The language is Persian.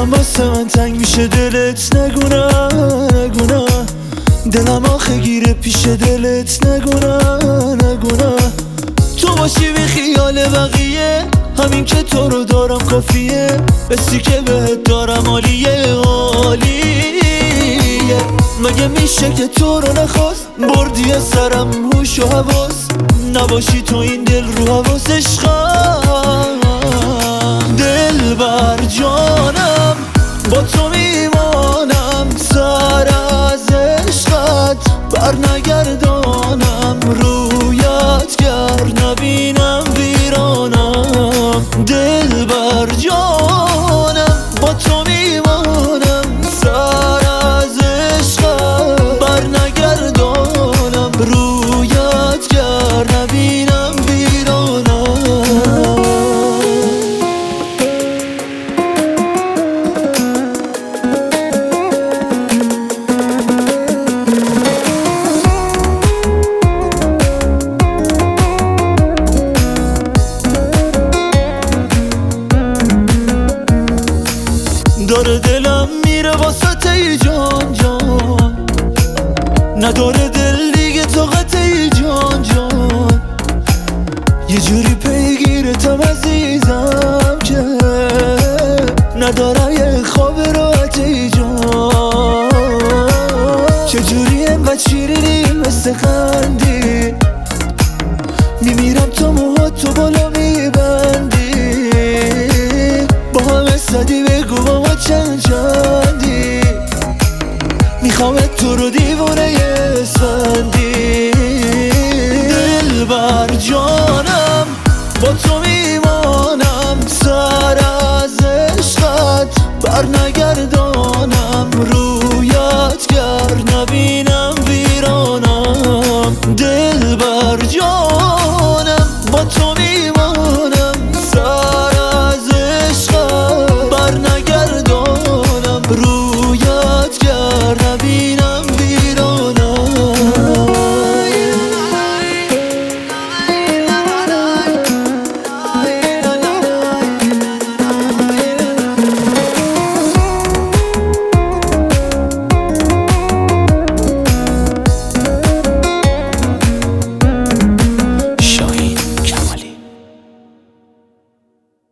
دلم واسه من تنگ میشه دلت نگونا نگونا دلم آخه گیره پیش دلت نگونا نگونا تو باشی بی خیال بقیه همین که تو رو دارم کافیه بسی که بهت دارم عالیه عالیه مگه میشه که تو رو نخواست بردی از سرم هوش و حواس نباشی تو این دل رو حواس عشقم دل بر جانم با تو میمانم سر از عشقت بر نگردانم رویت گر نبینم ویرانم دل بر جانم با تو میمانم سر از عشقت بر نگردانم رویت گر نبینم ویرانم داره دلم میره واسه ای جان جان نداره دل دیگه طاقت ای جان جان یه جوری پیگیرتم عزیزم که ندارم یه خواب راحت ای جان چجوری انقدر شیرینی مثل خندی میمیرم تا موهات تو بالا میبندی با همه صدی بگو با ما چند چندی میخوام تو رو دیوونه اسفندی دل بر جانم با تو میمانم سر از عشقت بر نگردانم